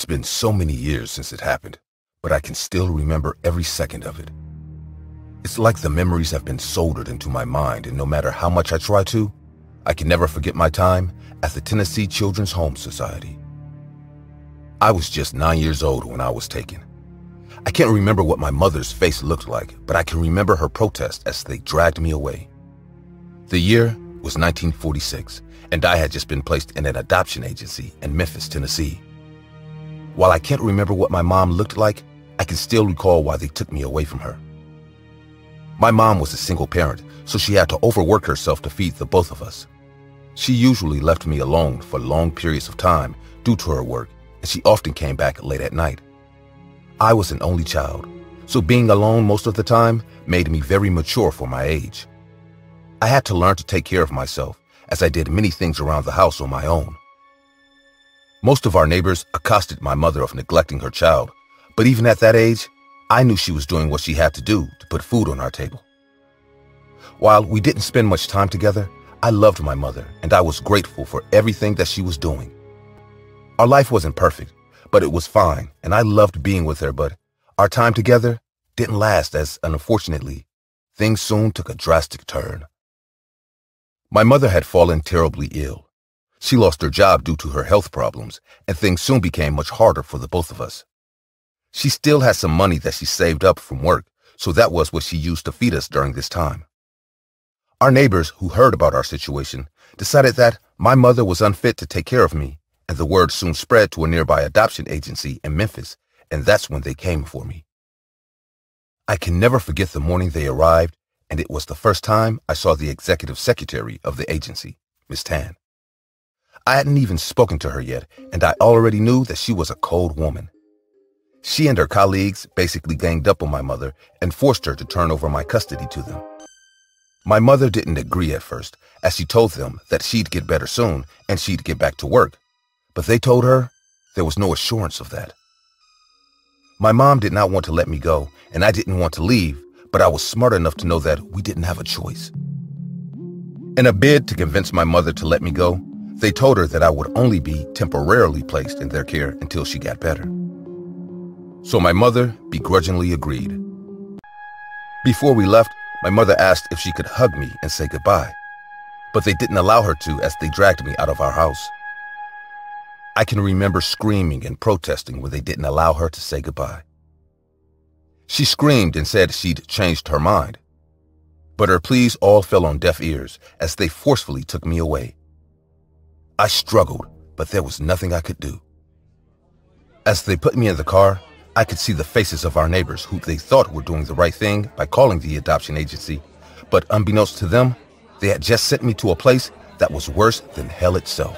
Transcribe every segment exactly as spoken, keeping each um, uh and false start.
been so many years since it happened, but I can still remember every second of it. It's like the memories have been soldered into my mind, and no matter how much I try to, I can never forget my time at the Tennessee Children's Home Society. I was just nine years old when I was taken. I can't remember what my mother's face looked like, but I can remember her protest as they dragged me away. The year was nineteen forty-six, and I had just been placed in an adoption agency in Memphis, Tennessee. While I can't remember what my mom looked like, I can still recall why they took me away from her. My mom was a single parent, so she had to overwork herself to feed the both of us. She usually left me alone for long periods of time due to her work, and she often came back late at night. I was an only child, so being alone most of the time made me very mature for my age. I had to learn to take care of myself, as I did many things around the house on my own. Most of our neighbors accosted my mother of neglecting her child, but even at that age, I knew she was doing what she had to do to put food on our table. While we didn't spend much time together, I loved my mother, and I was grateful for everything that she was doing. Our life wasn't perfect, but it was fine, and I loved being with her, but our time together didn't last, as unfortunately, things soon took a drastic turn. My mother had fallen terribly ill. She lost her job due to her health problems, and things soon became much harder for the both of us. She still had some money that she saved up from work, so that was what she used to feed us during this time. Our neighbors who heard about our situation decided that my mother was unfit to take care of me, and the word soon spread to a nearby adoption agency in Memphis, and that's when they came for me. I can never forget the morning they arrived, and it was the first time I saw the executive secretary of the agency, Miss Tan. I hadn't even spoken to her yet, and I already knew that she was a cold woman. She and her colleagues basically ganged up on my mother and forced her to turn over my custody to them. My mother didn't agree at first, as she told them that she'd get better soon and she'd get back to work, but they told her there was no assurance of that. My mom did not want to let me go, and I didn't want to leave, but I was smart enough to know that we didn't have a choice. In a bid to convince my mother to let me go, they told her that I would only be temporarily placed in their care until she got better. So my mother begrudgingly agreed. Before we left, my mother asked if she could hug me and say goodbye, but they didn't allow her to as they dragged me out of our house. I can remember screaming and protesting when they didn't allow her to say goodbye. She screamed and said she'd changed her mind, but her pleas all fell on deaf ears as they forcefully took me away. I struggled, but there was nothing I could do. As they put me in the car, I could see the faces of our neighbors who they thought were doing the right thing by calling the adoption agency, but unbeknownst to them, they had just sent me to a place that was worse than hell itself.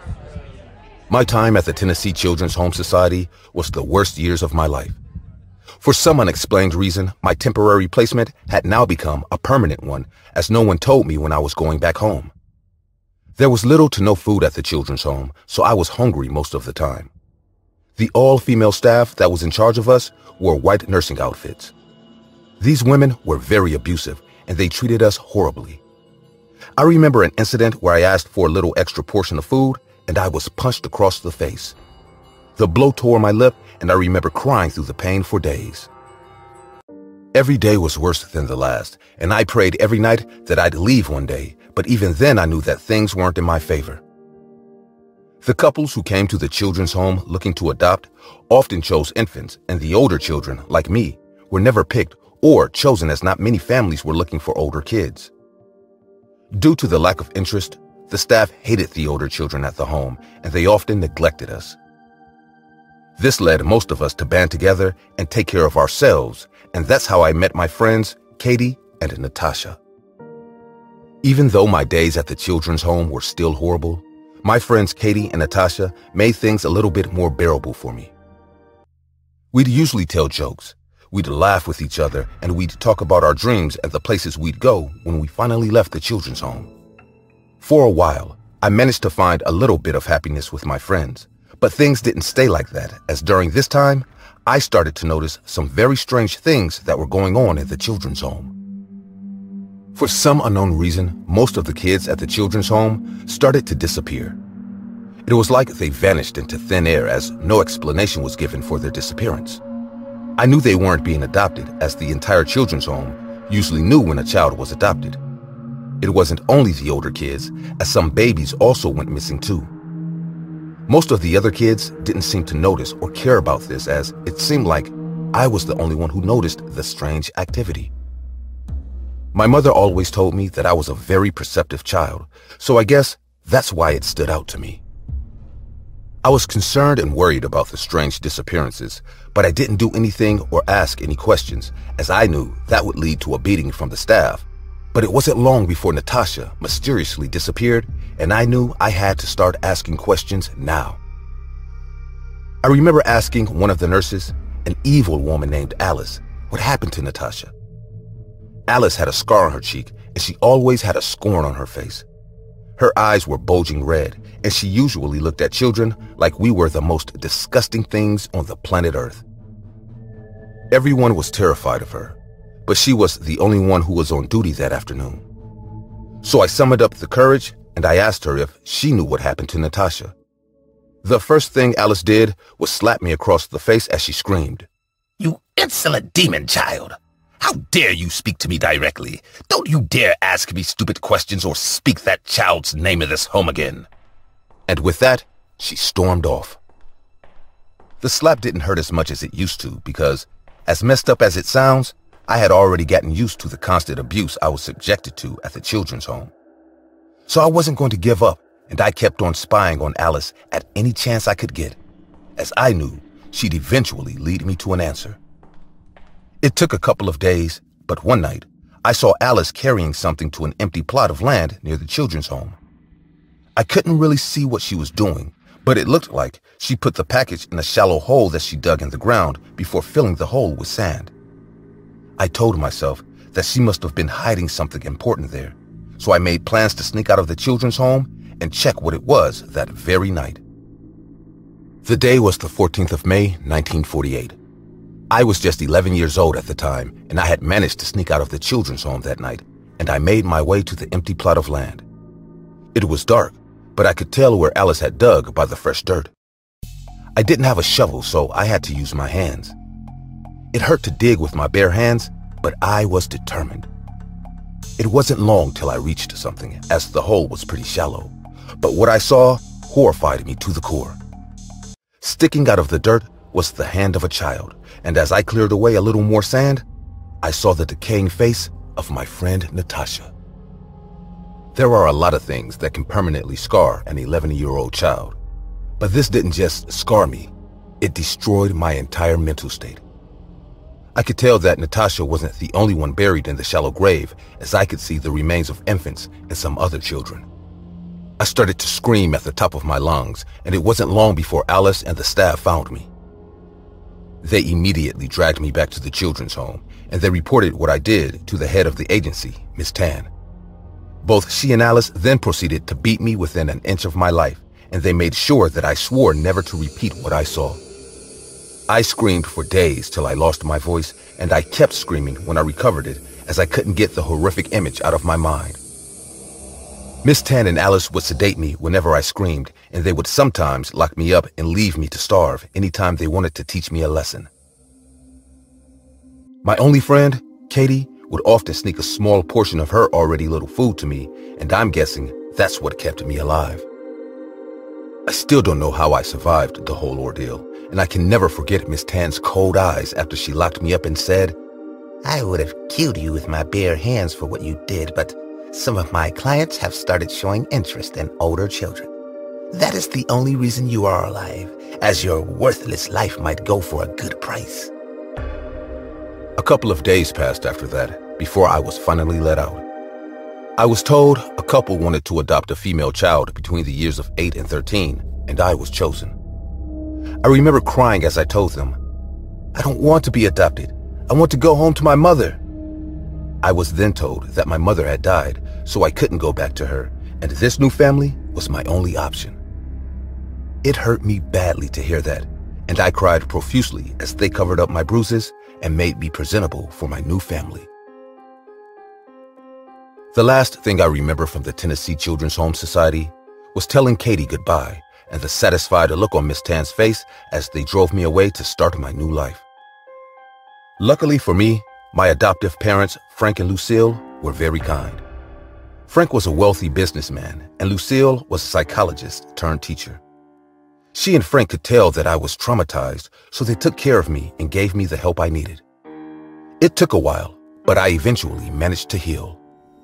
My time at the Tennessee Children's Home Society was the worst years of my life. For some unexplained reason, my temporary placement had now become a permanent one, as no one told me when I was going back home. There was little to no food at the children's home, so I was hungry most of the time. The all-female staff that was in charge of us wore white nursing outfits. These women were very abusive, and they treated us horribly. I remember an incident where I asked for a little extra portion of food, and I was punched across the face. The blow tore my lip, and I remember crying through the pain for days. Every day was worse than the last, and I prayed every night that I'd leave one day, but even then I knew that things weren't in my favor. The couples who came to the children's home looking to adopt often chose infants, and the older children, like me, were never picked or chosen, as not many families were looking for older kids. Due to the lack of interest, the staff hated the older children at the home, and they often neglected us. This led most of us to band together and take care of ourselves, and that's how I met my friends, Katie and Natasha. Even though my days at the children's home were still horrible, my friends Katie and Natasha made things a little bit more bearable for me. We'd usually tell jokes, we'd laugh with each other, and we'd talk about our dreams and the places we'd go when we finally left the children's home. For a while, I managed to find a little bit of happiness with my friends, but things didn't stay like that, as during this time, I started to notice some very strange things that were going on in the children's home. For some unknown reason, most of the kids at the children's home started to disappear. It was like they vanished into thin air as no explanation was given for their disappearance. I knew they weren't being adopted, as the entire children's home usually knew when a child was adopted. It wasn't only the older kids, as some babies also went missing too. Most of the other kids didn't seem to notice or care about this, as it seemed like I was the only one who noticed the strange activity. My mother always told me that I was a very perceptive child, so I guess that's why it stood out to me. I was concerned and worried about the strange disappearances, but I didn't do anything or ask any questions, as I knew that would lead to a beating from the staff. But it wasn't long before Natasha mysteriously disappeared, and I knew I had to start asking questions now. I remember asking one of the nurses, an evil woman named Alice, what happened to Natasha. Alice had a scar on her cheek, and she always had a scorn on her face. Her eyes were bulging red, and she usually looked at children like we were the most disgusting things on the planet Earth. Everyone was terrified of her, but she was the only one who was on duty that afternoon. So I summoned up the courage, and I asked her if she knew what happened to Natasha. The first thing Alice did was slap me across the face as she screamed, "You insolent demon child! How dare you speak to me directly? Don't you dare ask me stupid questions or speak that child's name in this home again." And with that, she stormed off. The slap didn't hurt as much as it used to because, as messed up as it sounds, I had already gotten used to the constant abuse I was subjected to at the children's home. So I wasn't going to give up, and I kept on spying on Alice at any chance I could get, as I knew she'd eventually lead me to an answer. It took a couple of days, but one night, I saw Alice carrying something to an empty plot of land near the children's home. I couldn't really see what she was doing, but it looked like she put the package in a shallow hole that she dug in the ground before filling the hole with sand. I told myself that she must have been hiding something important there, so I made plans to sneak out of the children's home and check what it was that very night. The day was the fourteenth of May, nineteen forty-eight. I was just eleven years old at the time, and I had managed to sneak out of the children's home that night, and I made my way to the empty plot of land. It was dark, but I could tell where Alice had dug by the fresh dirt. I didn't have a shovel, so I had to use my hands. It hurt to dig with my bare hands, but I was determined. It wasn't long till I reached something, as the hole was pretty shallow, but what I saw horrified me to the core. Sticking out of the dirt was the hand of a child, and as I cleared away a little more sand, I saw the decaying face of my friend Natasha. There are a lot of things that can permanently scar an eleven-year-old child, but this didn't just scar me, it destroyed my entire mental state. I could tell that Natasha wasn't the only one buried in the shallow grave, as I could see the remains of infants and some other children. I started to scream at the top of my lungs, and it wasn't long before Alice and the staff found me. They immediately dragged me back to the children's home, and they reported what I did to the head of the agency, Miss Tan. Both she and Alice then proceeded to beat me within an inch of my life, and they made sure that I swore never to repeat what I saw. I screamed for days till I lost my voice, and I kept screaming when I recovered it, as I couldn't get the horrific image out of my mind. Miss Tan and Alice would sedate me whenever I screamed, and they would sometimes lock me up and leave me to starve anytime they wanted to teach me a lesson. My only friend, Katie, would often sneak a small portion of her already little food to me, and I'm guessing that's what kept me alive. I still don't know how I survived the whole ordeal, and I can never forget Miss Tan's cold eyes after she locked me up and said, "I would have killed you with my bare hands for what you did, but some of my clients have started showing interest in older children. That is the only reason you are alive, as your worthless life might go for a good price." A couple of days passed after that, before I was finally let out. I was told a couple wanted to adopt a female child between the years of eight and thirteen, and I was chosen. I remember crying as I told them, "I don't want to be adopted. I want to go home to my mother." I was then told that my mother had died, so I couldn't go back to her, and this new family was my only option. It hurt me badly to hear that, and I cried profusely as they covered up my bruises and made me presentable for my new family. The last thing I remember from the Tennessee Children's Home Society was telling Katie goodbye and the satisfied look on Miss Tan's face as they drove me away to start my new life. Luckily for me, my adoptive parents, Frank and Lucille, were very kind. Frank was a wealthy businessman, and Lucille was a psychologist turned teacher. She and Frank could tell that I was traumatized, so they took care of me and gave me the help I needed. It took a while, but I eventually managed to heal.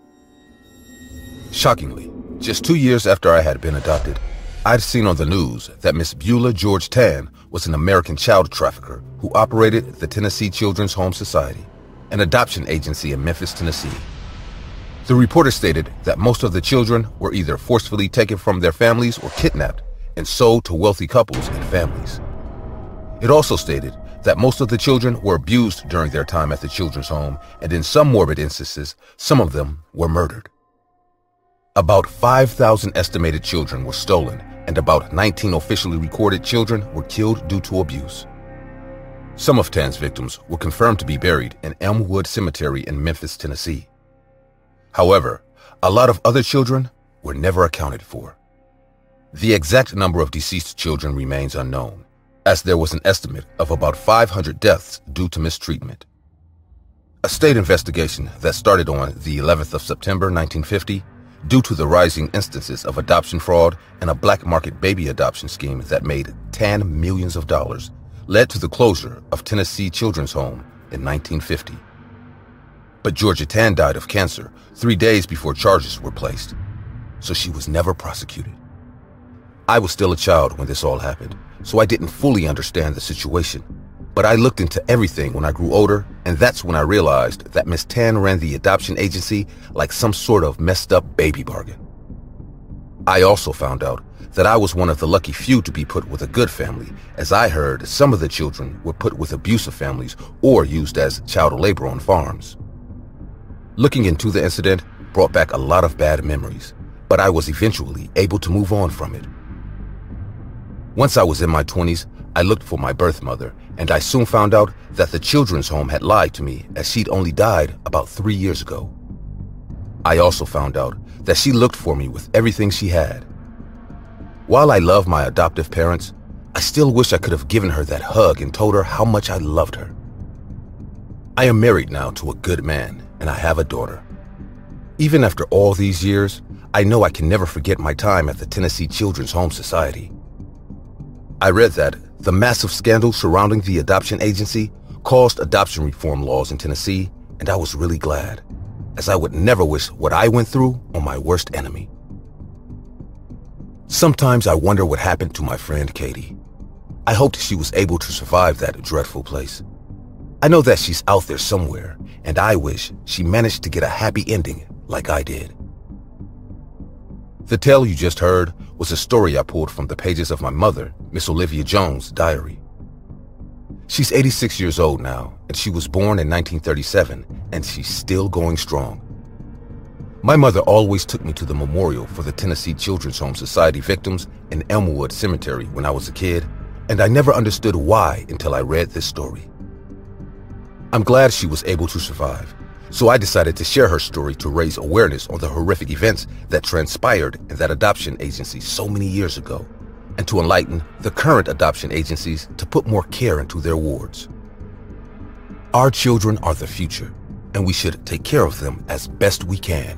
Shockingly, just two years after I had been adopted, I'd seen on the news that Miss Beulah George Tan was an American child trafficker who operated the Tennessee Children's Home Society, an adoption agency in Memphis, Tennessee. The reporter stated that most of the children were either forcefully taken from their families or kidnapped and sold to wealthy couples and families. It also stated that most of the children were abused during their time at the children's home, and in some morbid instances, some of them were murdered. About five thousand estimated children were stolen, and about nineteen officially recorded children were killed due to abuse. Some of Tan's victims were confirmed to be buried in Elmwood Cemetery in Memphis, Tennessee. However, a lot of other children were never accounted for. The exact number of deceased children remains unknown, as there was an estimate of about five hundred deaths due to mistreatment. A state investigation that started on the eleventh of September nineteen fifty, due to the rising instances of adoption fraud and a black market baby adoption scheme that made Tan millions of dollars, led to the closure of Tennessee Children's Home in nineteen fifty. But Georgia Tan died of cancer three days before charges were placed, so she was never prosecuted. I was still a child when this all happened, so I didn't fully understand the situation. But I looked into everything when I grew older, and that's when I realized that Miss Tan ran the adoption agency like some sort of messed up baby bargain. I also found out that I was one of the lucky few to be put with a good family, as I heard some of the children were put with abusive families or used as child labor on farms. Looking into the incident brought back a lot of bad memories, but I was eventually able to move on from it. Once I was in my twenties, I looked for my birth mother, and I soon found out that the children's home had lied to me, as she'd only died about three years ago. I also found out that she looked for me with everything she had. While I love my adoptive parents, I still wish I could have given her that hug and told her how much I loved her. I am married now to a good man, and I have a daughter. Even after all these years, I know I can never forget my time at the Tennessee Children's Home Society. I read that the massive scandal surrounding the adoption agency caused adoption reform laws in Tennessee, and I was really glad, as I would never wish what I went through on my worst enemy. Sometimes I wonder what happened to my friend Katie. I hoped she was able to survive that dreadful place. I know that she's out there somewhere, and I wish she managed to get a happy ending like I did. The tale you just heard was a story I pulled from the pages of my mother, Miss Olivia Jones' diary. She's eighty-six years old now, and she was born in nineteen thirty-seven, and she's still going strong. My mother always took me to the memorial for the Tennessee Children's Home Society victims in Elmwood Cemetery when I was a kid, and I never understood why until I read this story. I'm glad she was able to survive, so I decided to share her story to raise awareness on the horrific events that transpired in that adoption agency so many years ago, and to enlighten the current adoption agencies to put more care into their wards. Our children are the future, and we should take care of them as best we can.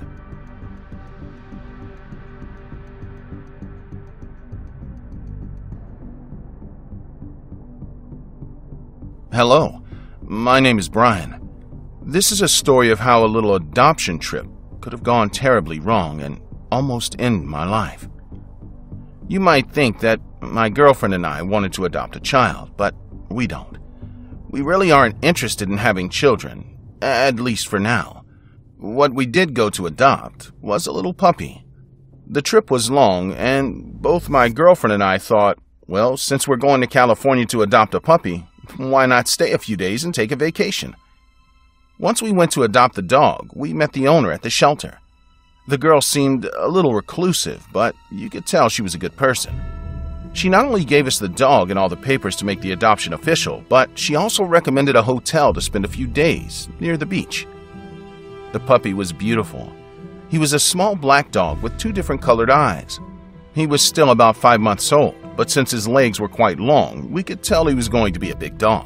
Hello, my name is Brian. This is a story of how a little adoption trip could have gone terribly wrong and almost end my life. You might think that my girlfriend and I wanted to adopt a child, but we don't. We really aren't interested in having children, at least for now. What we did go to adopt was a little puppy. The trip was long, and both my girlfriend and I thought, well, since we're going to California to adopt a puppy, why not stay a few days and take a vacation? Once we went to adopt the dog, we met the owner at the shelter. The girl seemed a little reclusive, but you could tell she was a good person. She not only gave us the dog and all the papers to make the adoption official, but she also recommended a hotel to spend a few days near the beach. The puppy was beautiful. He was a small black dog with two different colored eyes. He was still about five months old, but since his legs were quite long, we could tell he was going to be a big dog.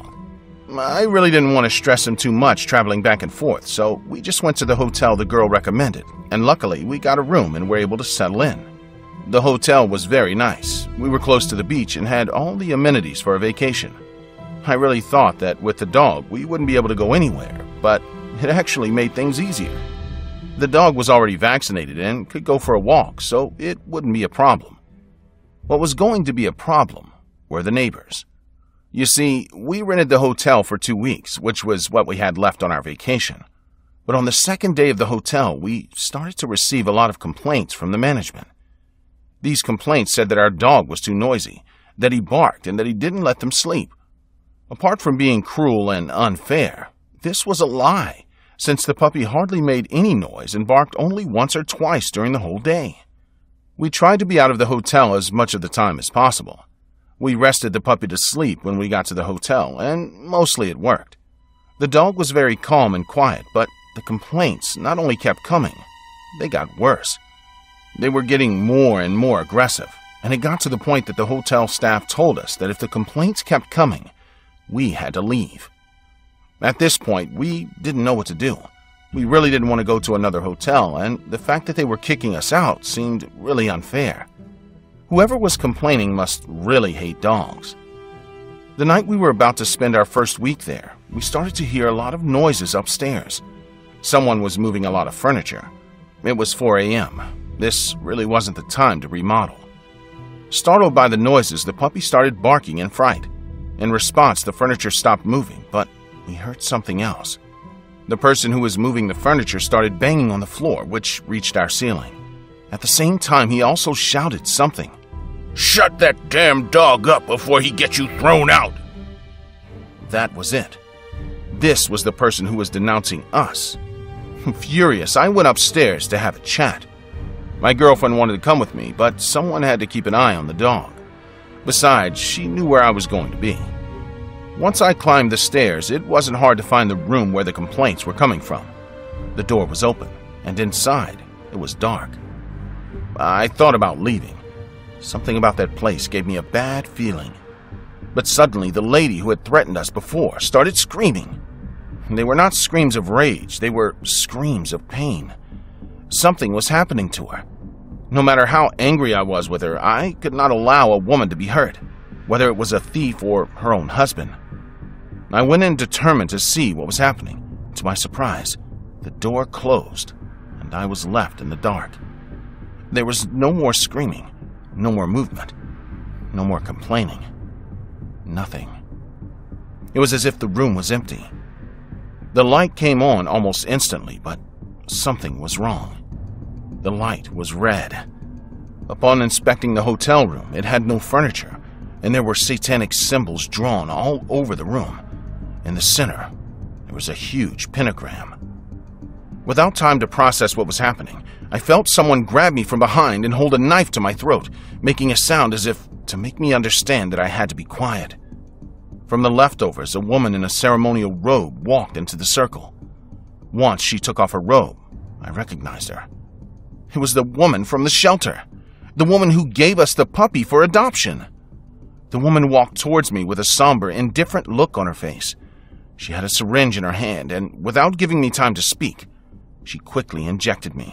I really didn't want to stress him too much traveling back and forth, so we just went to the hotel the girl recommended, and luckily we got a room and were able to settle in. The hotel was very nice. We were close to the beach and had all the amenities for a vacation. I really thought that with the dog we wouldn't be able to go anywhere, but it actually made things easier. The dog was already vaccinated and could go for a walk, so it wouldn't be a problem. What was going to be a problem were the neighbors. You see, we rented the hotel for two weeks, which was what we had left on our vacation. But on the second day of the hotel, we started to receive a lot of complaints from the management. These complaints said that our dog was too noisy, that he barked, and that he didn't let them sleep. Apart from being cruel and unfair, this was a lie, since the puppy hardly made any noise and barked only once or twice during the whole day. We tried to be out of the hotel as much of the time as possible. We rested the puppy to sleep when we got to the hotel, and mostly it worked. The dog was very calm and quiet, but the complaints not only kept coming, they got worse. They were getting more and more aggressive, and it got to the point that the hotel staff told us that if the complaints kept coming, we had to leave. At this point, we didn't know what to do. We really didn't want to go to another hotel, and the fact that they were kicking us out seemed really unfair. Whoever was complaining must really hate dogs. The night we were about to spend our first week there, we started to hear a lot of noises upstairs. Someone was moving a lot of furniture. It was four a m This really wasn't the time to remodel. Startled by the noises, the puppy started barking in fright. In response, the furniture stopped moving, but we heard something else. The person who was moving the furniture started banging on the floor, which reached our ceiling. At the same time, he also shouted something. "Shut that damn dog up before he gets you thrown out!" That was it. This was the person who was denouncing us. Furious, I went upstairs to have a chat. My girlfriend wanted to come with me, but someone had to keep an eye on the dog. Besides, she knew where I was going to be. Once I climbed the stairs, it wasn't hard to find the room where the complaints were coming from. The door was open, and inside, it was dark. I thought about leaving. Something about that place gave me a bad feeling. But suddenly, the lady who had threatened us before started screaming. They were not screams of rage, they were screams of pain. Something was happening to her. No matter how angry I was with her, I could not allow a woman to be hurt, whether it was a thief or her own husband. I went in determined to see what was happening. To my surprise, the door closed, and I was left in the dark. There was no more screaming, no more movement, no more complaining. Nothing. It was as if the room was empty. The light came on almost instantly, but something was wrong. The light was red. Upon inspecting the hotel room, it had no furniture, and there were satanic symbols drawn all over the room. In the center, there was a huge pentagram. Without time to process what was happening, I felt someone grab me from behind and hold a knife to my throat, making a sound as if to make me understand that I had to be quiet. From the leftovers, a woman in a ceremonial robe walked into the circle. Once she took off her robe, I recognized her. It was the woman from the shelter, the woman who gave us the puppy for adoption. The woman walked towards me with a somber, indifferent look on her face. She had a syringe in her hand, and without giving me time to speak, she quickly injected me.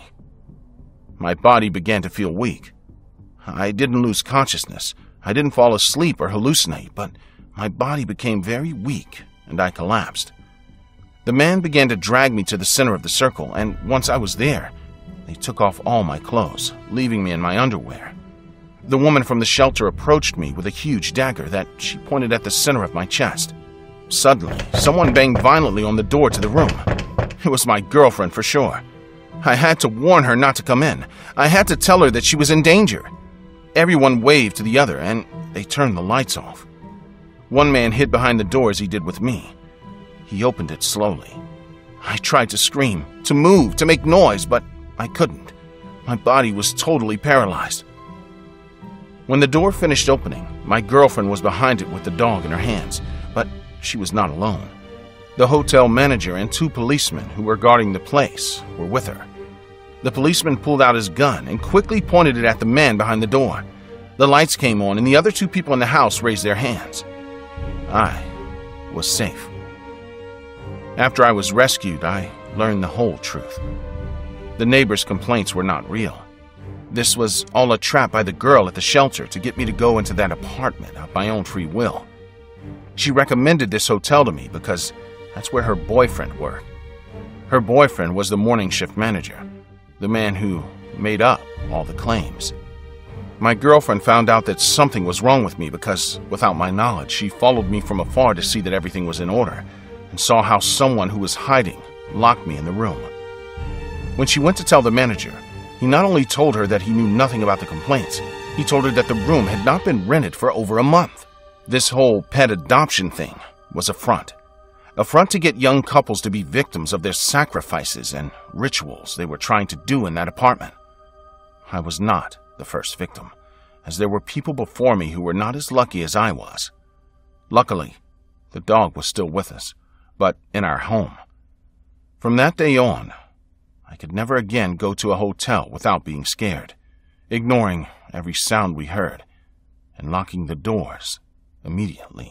My body began to feel weak. I didn't lose consciousness. I didn't fall asleep or hallucinate, but my body became very weak, and I collapsed. The man began to drag me to the center of the circle, and once I was there, they took off all my clothes, leaving me in my underwear. The woman from the shelter approached me with a huge dagger that she pointed at the center of my chest. Suddenly, someone banged violently on the door to the room. It was my girlfriend for sure. I had to warn her not to come in. I had to tell her that she was in danger. Everyone waved to the other, and they turned the lights off. One man hid behind the door as he did with me. He opened it slowly. I tried to scream, to move, to make noise, but I couldn't. My body was totally paralyzed. When the door finished opening, my girlfriend was behind it with the dog in her hands, but she was not alone. The hotel manager and two policemen who were guarding the place were with her. The policeman pulled out his gun and quickly pointed it at the man behind the door. The lights came on and the other two people in the house raised their hands. I was safe. After I was rescued, I learned the whole truth. The neighbors' complaints were not real. This was all a trap by the girl at the shelter to get me to go into that apartment of my own free will. She recommended this hotel to me because that's where her boyfriend worked. Her boyfriend was the morning shift manager, the man who made up all the claims. My girlfriend found out that something was wrong with me because, without my knowledge, she followed me from afar to see that everything was in order and saw how someone who was hiding locked me in the room. When she went to tell the manager, he not only told her that he knew nothing about the complaints, he told her that the room had not been rented for over a month. This whole pet adoption thing was a front. A front to get young couples to be victims of their sacrifices and rituals they were trying to do in that apartment. I was not the first victim, as there were people before me who were not as lucky as I was. Luckily, the dog was still with us, but in our home. From that day on, I could never again go to a hotel without being scared, ignoring every sound we heard, and locking the doors immediately.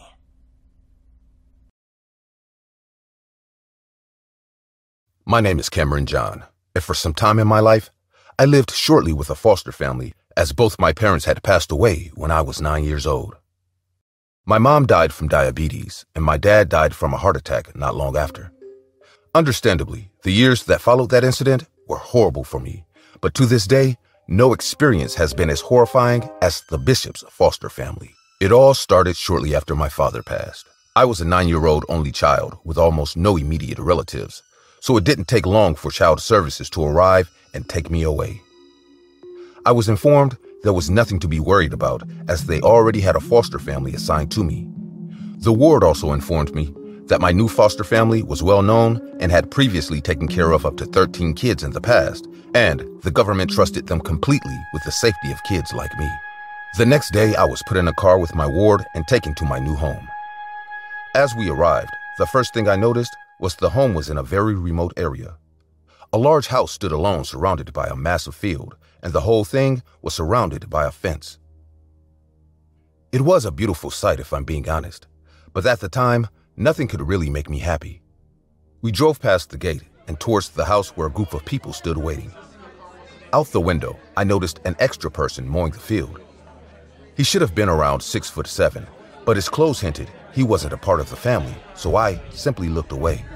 My name is Cameron John, and for some time in my life, I lived shortly with a foster family, as both my parents had passed away when I was nine years old. My mom died from diabetes, and my dad died from a heart attack not long after. Understandably, the years that followed that incident were horrible for me, but to this day, no experience has been as horrifying as the Bishop's foster family. It all started shortly after my father passed. I was a nine-year-old only child with almost no immediate relatives, so it didn't take long for child services to arrive and take me away. I was informed there was nothing to be worried about, as they already had a foster family assigned to me. The ward also informed me that my new foster family was well known and had previously taken care of up to thirteen kids in the past, and the government trusted them completely with the safety of kids like me. The next day, I was put in a car with my ward and taken to my new home. As we arrived, the first thing I noticed was the home was in a very remote area. A large house stood alone, surrounded by a massive field, and the whole thing was surrounded by a fence. It was a beautiful sight, if I'm being honest, but at the time, nothing could really make me happy. We drove past the gate and towards the house where a group of people stood waiting. Out the window, I noticed an extra person mowing the field. He should have been around six foot seven, but his clothes hinted he wasn't a part of the family, so I simply looked away.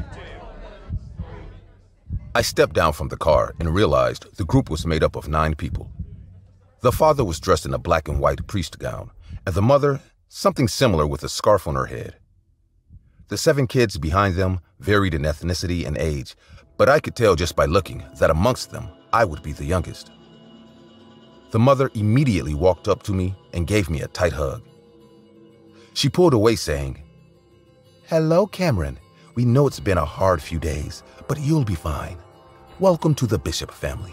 I stepped down from the car and realized the group was made up of nine people. The father was dressed in a black and white priest gown, and the mother, something similar with a scarf on her head. The seven kids behind them varied in ethnicity and age, but I could tell just by looking that amongst them, I would be the youngest. The mother immediately walked up to me and gave me a tight hug. She pulled away saying, "Hello, Cameron. We know it's been a hard few days, but you'll be fine. Welcome to the Bishop family."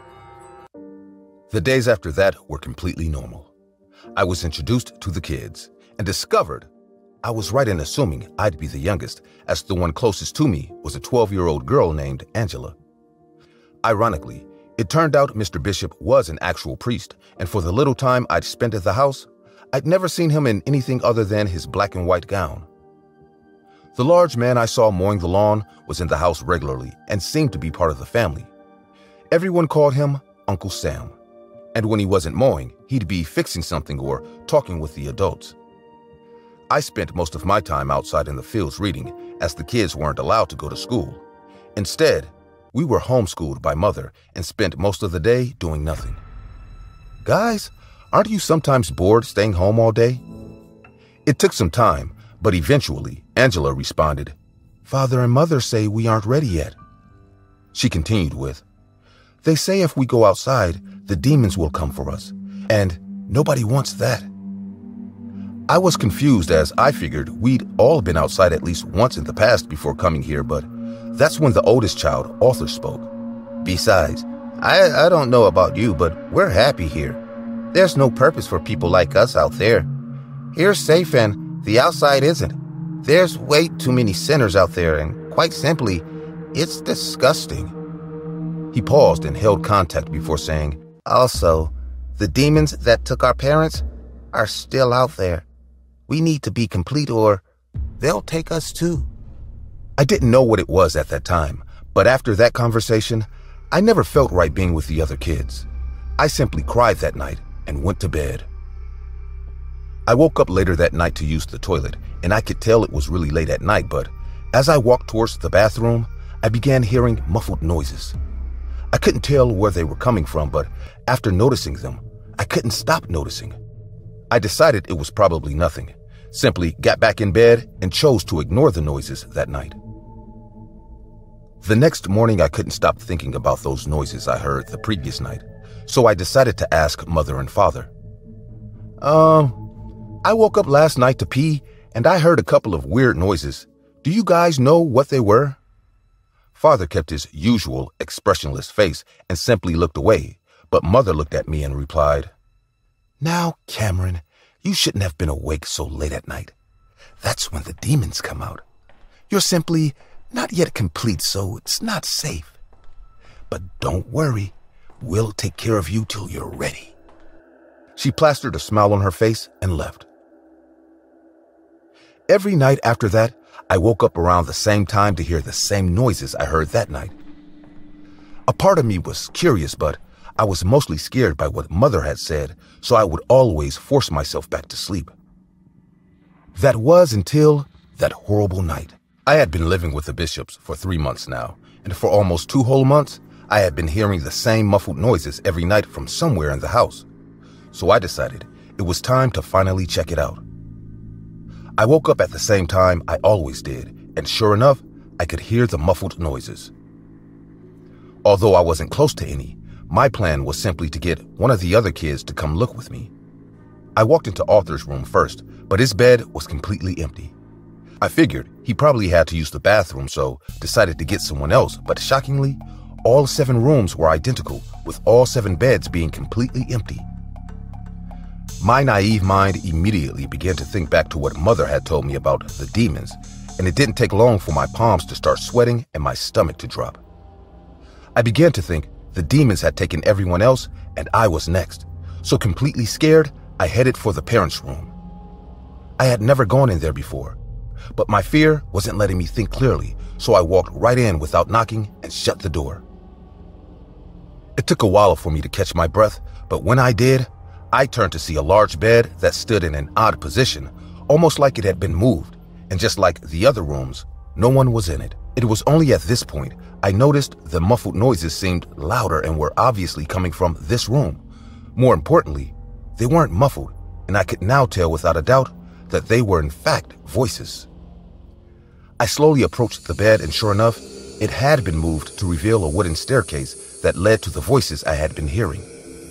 The days after that were completely normal. I was introduced to the kids and discovered I was right in assuming I'd be the youngest, as the one closest to me was a twelve-year-old girl named Angela. Ironically, it turned out Mister Bishop was an actual priest, and for the little time I'd spent at the house, I'd never seen him in anything other than his black and white gown. The large man I saw mowing the lawn was in the house regularly and seemed to be part of the family. Everyone called him Uncle Sam, and when he wasn't mowing, he'd be fixing something or talking with the adults. I spent most of my time outside in the fields reading, as the kids weren't allowed to go to school. Instead, we were homeschooled by mother and spent most of the day doing nothing. "Guys, aren't you sometimes bored staying home all day?" It took some time, but eventually Angela responded, "Father and Mother say we aren't ready yet." She continued with, "They say if we go outside, the demons will come for us, and nobody wants that." I was confused, as I figured we'd all been outside at least once in the past before coming here, but that's when the oldest child, Arthur, spoke. "Besides, I, I don't know about you, but we're happy here. There's no purpose for people like us out there. Here's safe and the outside isn't. There's way too many sinners out there, and quite simply, it's disgusting." He paused and held contact before saying, Also, the demons that took our parents are still out there. We need to be complete or they'll take us too. I didn't know what it was at that time, but after that conversation, I never felt right being with the other kids. I simply cried that night and went to bed. I woke up later that night to use the toilet, and I could tell it was really late at night, but as I walked towards the bathroom, I began hearing muffled noises. I couldn't tell where they were coming from, but after noticing them, I couldn't stop noticing. I decided it was probably nothing, simply got back in bed and chose to ignore the noises that night. The next morning, I couldn't stop thinking about those noises I heard the previous night, so I decided to ask Mother and Father. Um, I woke up last night to pee, and I heard a couple of weird noises. Do you guys know what they were? Father kept his usual expressionless face and simply looked away, but Mother looked at me and replied, Now, Cameron, you shouldn't have been awake so late at night. That's when the demons come out. You're simply not yet complete, so it's not safe. But don't worry, we'll take care of you till you're ready. She plastered a smile on her face and left. Every night after that, I woke up around the same time to hear the same noises I heard that night. A part of me was curious, but I was mostly scared by what Mother had said, so I would always force myself back to sleep. That was until that horrible night. I had been living with the Bishops for three months now, and for almost two whole months, I had been hearing the same muffled noises every night from somewhere in the house. So I decided it was time to finally check it out. I woke up at the same time I always did, and sure enough, I could hear the muffled noises. Although I wasn't close to any, my plan was simply to get one of the other kids to come look with me. I walked into Arthur's room first, but his bed was completely empty. I figured he probably had to use the bathroom, so decided to get someone else, but shockingly, all seven rooms were identical, with all seven beds being completely empty. My naive mind immediately began to think back to what Mother had told me about the demons, and it didn't take long for my palms to start sweating and my stomach to drop. I began to think the demons had taken everyone else and I was next, so completely scared, I headed for the parents' room. I had never gone in there before, but my fear wasn't letting me think clearly, so I walked right in without knocking and shut the door. It took a while for me to catch my breath, but when I did, I turned to see a large bed that stood in an odd position, almost like it had been moved, and just like the other rooms, no one was in it. It was only at this point I noticed the muffled noises seemed louder and were obviously coming from this room. More importantly, they weren't muffled, and I could now tell without a doubt that they were in fact voices. I slowly approached the bed, and sure enough, it had been moved to reveal a wooden staircase that led to the voices I had been hearing.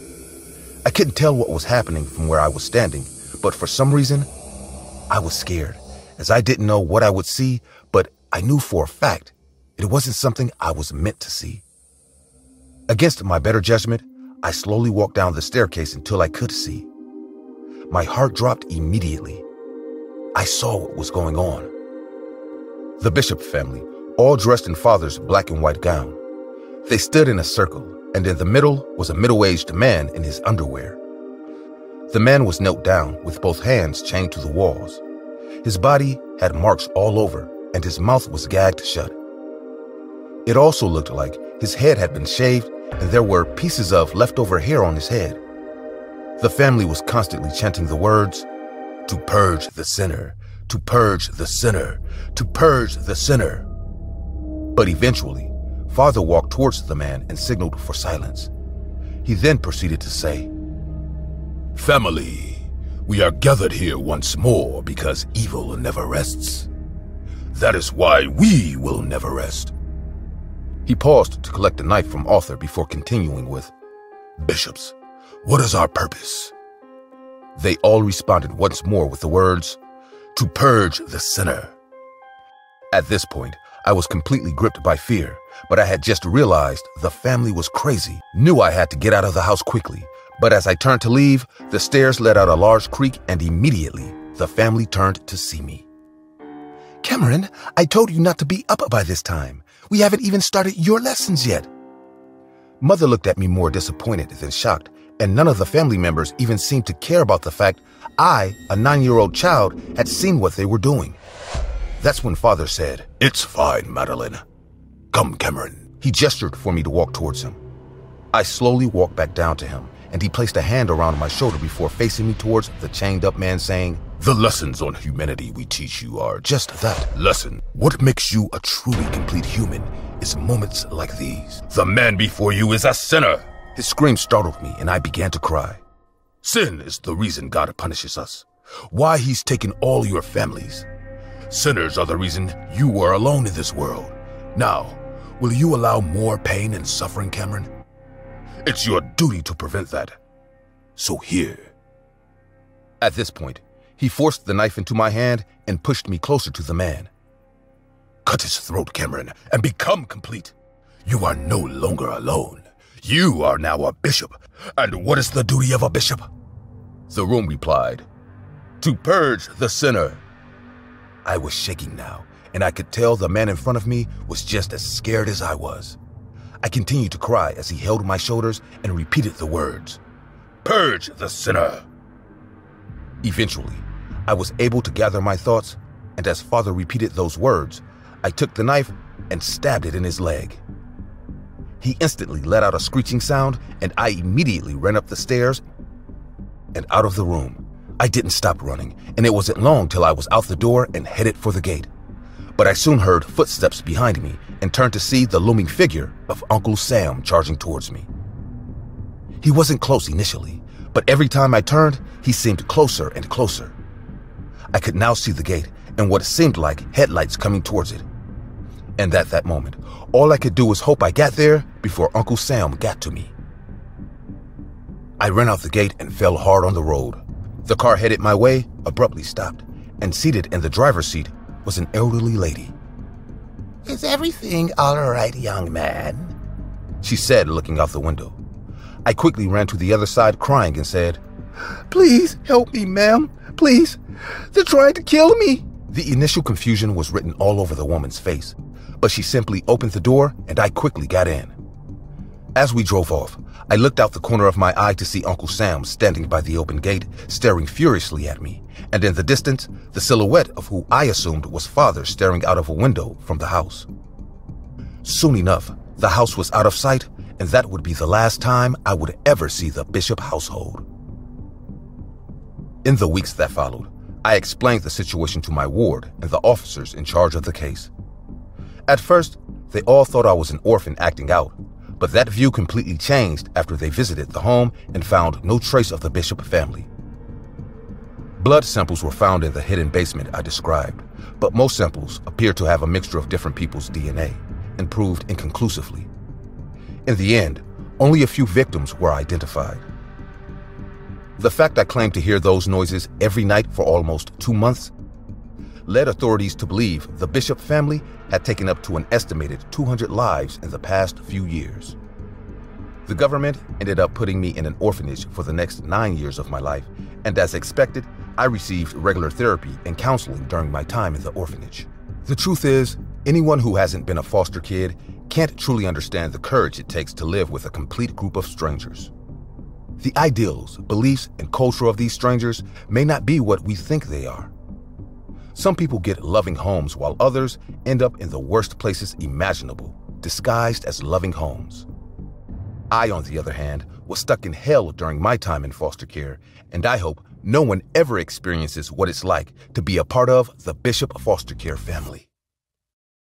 I couldn't tell what was happening from where I was standing, but for some reason, I was scared, as I didn't know what I would see, but I knew for a fact it wasn't something I was meant to see. Against my better judgment, I slowly walked down the staircase until I could see. My heart dropped immediately. I saw what was going on. The Bishop family, all dressed in Father's black and white gown. They stood in a circle, and in the middle was a middle-aged man in his underwear. The man was knelt down with both hands chained to the walls. His body had marks all over, and his mouth was gagged shut. It also looked like his head had been shaved, and there were pieces of leftover hair on his head. The family was constantly chanting the words, "To purge the sinner, to purge the sinner, to purge the sinner." But eventually, Father walked towards the man and signaled for silence. He then proceeded to say, "Family, we are gathered here once more because evil never rests. That is why we will never rest." He paused to collect a knife from Arthur before continuing with, "Bishops, what is our purpose?" They all responded once more with the words, "To purge the sinner." At this point, I was completely gripped by fear, but I had just realized the family was crazy, knew I had to get out of the house quickly. But as I turned to leave, the stairs let out a large creak, and immediately the family turned to see me. "Cameron, I told you not to be up by this time. We haven't even started your lessons yet." Mother looked at me more disappointed than shocked, and none of the family members even seemed to care about the fact I, a nine-year-old child, had seen what they were doing. That's when Father said, "It's fine, Madeline. Come, Cameron." He gestured for me to walk towards him. I slowly walked back down to him, and he placed a hand around my shoulder before facing me towards the chained-up man, saying, "The lessons on humanity we teach you are just that, lesson. What makes you a truly complete human is moments like these. The man before you is a sinner." His scream startled me, and I began to cry. Sin is the reason God punishes us. Why he's taken all your families. Sinners are the reason you are alone in this world. Now, will you allow more pain and suffering, Cameron? It's your duty to prevent that. So here. At this point, he forced the knife into my hand and pushed me closer to the man. Cut his throat, Cameron, and become complete. You are no longer alone. You are now a bishop. And what is the duty of a bishop? The room replied, "To purge the sinner." I was shaking now, and I could tell the man in front of me was just as scared as I was. I continued to cry as he held my shoulders and repeated the words, "Purge the sinner." Eventually, I was able to gather my thoughts, and as Father repeated those words, I took the knife and stabbed it in his leg. He instantly let out a screeching sound, and I immediately ran up the stairs and out of the room. I didn't stop running, and it wasn't long till I was out the door and headed for the gate. But I soon heard footsteps behind me and turned to see the looming figure of Uncle Sam charging towards me. He wasn't close initially, but every time I turned, he seemed closer and closer. I could now see the gate and what seemed like headlights coming towards it. And at that moment, all I could do was hope I got there before Uncle Sam got to me. I ran out the gate and fell hard on the road. The car headed my way abruptly stopped, and seated in the driver's seat was an elderly lady. "Is everything all right, young man?" she said, looking out the window. I quickly ran to the other side crying and said, "Please help me, ma'am. Please. They're trying to kill me." The initial confusion was written all over the woman's face, but she simply opened the door and I quickly got in. As we drove off, I looked out the corner of my eye to see Uncle Sam standing by the open gate, staring furiously at me, and in the distance, the silhouette of who I assumed was Father staring out of a window from the house. Soon enough, the house was out of sight, and that would be the last time I would ever see the Bishop household. In the weeks that followed, I explained the situation to my ward and the officers in charge of the case. At first, they all thought I was an orphan acting out, but that view completely changed after they visited the home and found no trace of the Bishop family. Blood samples were found in the hidden basement I described, but most samples appeared to have a mixture of different people's D N A and proved inconclusively. In the end, only a few victims were identified. The fact I claimed to hear those noises every night for almost two months led authorities to believe the Bishop family had taken up to an estimated two hundred lives in the past few years. The government ended up putting me in an orphanage for the next nine years of my life, and as expected, I received regular therapy and counseling during my time in the orphanage. The truth is, anyone who hasn't been a foster kid can't truly understand the courage it takes to live with a complete group of strangers. The ideals, beliefs, and culture of these strangers may not be what we think they are. Some people get loving homes while others end up in the worst places imaginable, disguised as loving homes. I, on the other hand, was stuck in hell during my time in foster care, and I hope no one ever experiences what it's like to be a part of the Bishop foster care family.